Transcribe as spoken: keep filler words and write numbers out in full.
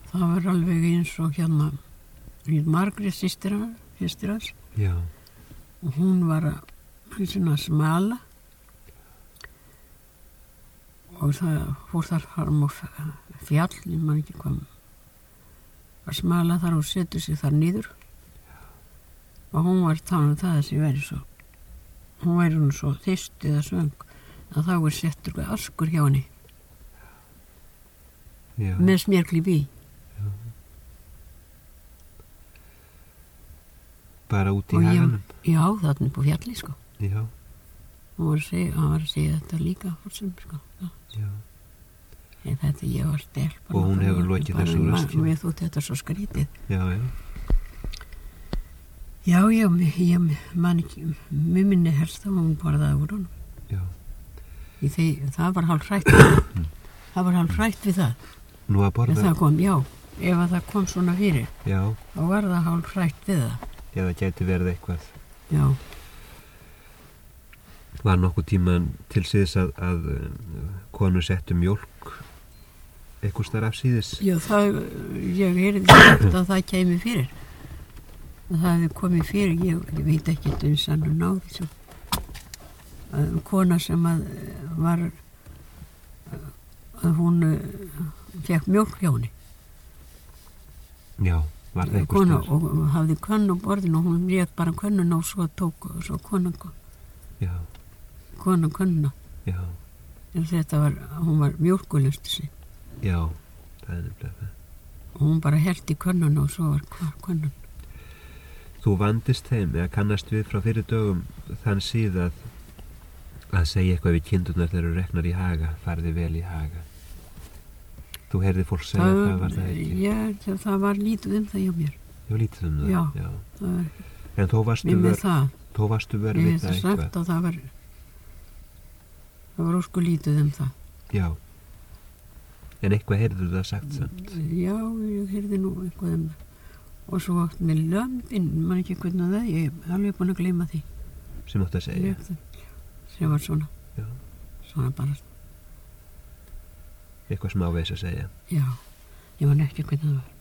það var alveg eins og hérna Margrét systir hans, systir hans. Já. Og hún var að svona smala og það fór þar fram á fjall, ég man ekki hvað að smala þar og setur sig þar niður. Já. Og hún var talað um það að þessi veri svo hún væri hún svo þyst eða svöng að þá er settur askur hjá henni. Já. Með smjörklíf í. Bara út í haganum? Já, þarna upp á fjalli, sko. Já. Hún var að segja, hann var að segja þetta líka fórsum, sko. Já. Já. En þetta ég var stelp. Og hún hefur lokið þessu röskinu. Mér þótti þetta svo skrítið. Já, já. Já, já, ég man ekki, mér minni helst að hún borðaði úr honum. Já. Í því, það var hálf hrætt við það. Það var hálf hrætt við það. Nú að borða? En það kom, já, ef að það kom svona fyrir. Já. Þá var það hálf hrætt við það. Já, það gæti verið eitthvað. Já. Var nokkuð tíman til síðis að, að konu settu mjólk eitthvað starf af síðis? Já, það, ég heyrði sagt að það kæmi fyrir. Það hefði komið fyrir, ég, ég veit ekki um sann og náði svo. Að kona sem að var, að hún fekk mjólk hjá henni. Já. Var það einhver kona og hafði könnu á borðinu og hún rétt bara könnuna og svo tók og svo konan já konan könnuna já en þetta var, hún var mjólkulistu sig já, það er nefnilega það og hún bara heldi könnuna og svo var hvar könnan. Þú vandist þeim eða kannast við frá fyrir dögum þann síð að að segja eitthvað við kindurnar þegar eru reknar í haga, farði vel í haga. Þú heyrði fólk segja það, það var það ekki? Já, það, það var lítið um það hjá mér. Já, lítið um það? Já. já. Það var, en þó varstu verið þó varstu verið við það eitthvað? Ég hef sagt og það var það var ósku lítið um það. Já. En eitthvað heyrðu það sagt samt? Já, ég heyrði nú eitthvað um það. Og svo átt með lömbin, man ekki hvernig það, ég er alveg búin að gleyma því. Sem átt að segja? Sem var svona. Já. Svona bara eitthvað smávegis að segja. Já, ég man ekki hvernig það var.